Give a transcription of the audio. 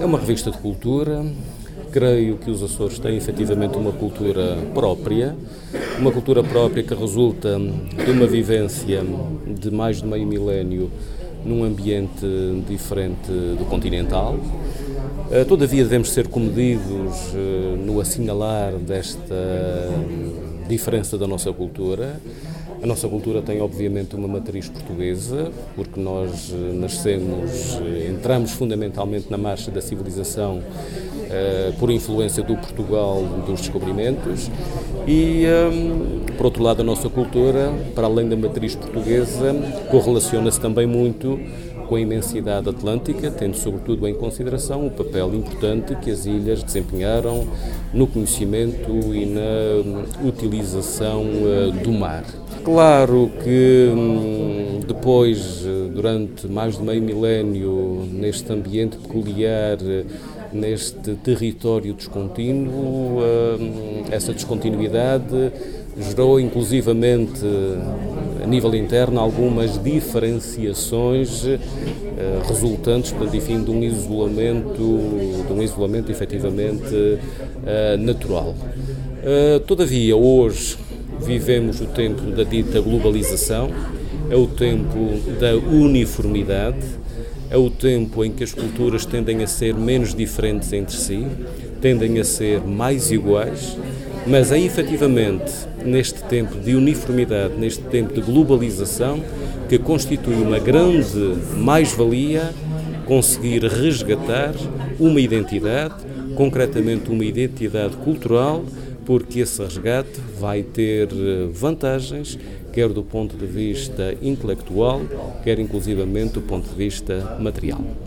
É uma revista de cultura. Creio que os Açores têm efetivamente uma cultura que resulta de uma vivência de mais de meio milénio num ambiente diferente do continental. Todavia devemos ser comedidos no assinalar desta diferença da nossa cultura. A nossa cultura tem obviamente uma matriz portuguesa, porque nós entramos fundamentalmente na marcha da civilização por influência do Portugal dos descobrimentos e, por outro lado, a nossa cultura, para além da matriz portuguesa, correlaciona-se também muito com a imensidade atlântica, tendo sobretudo em consideração o papel importante que as ilhas desempenharam no conhecimento e na utilização do mar. Claro que depois, durante mais de meio milénio, neste ambiente peculiar, neste território descontínuo, essa descontinuidade gerou inclusivamente a nível interno algumas diferenciações resultantes, enfim, de um isolamento efetivamente natural. Todavia, hoje vivemos o tempo da dita globalização, é o tempo da uniformidade, é o tempo em que as culturas tendem a ser menos diferentes entre si, tendem a ser mais iguais, mas é efetivamente neste tempo de uniformidade, neste tempo de globalização, que constitui uma grande mais-valia conseguir resgatar uma identidade, concretamente uma identidade cultural, porque esse resgate vai ter vantagens, quer do ponto de vista intelectual, quer inclusivamente do ponto de vista material.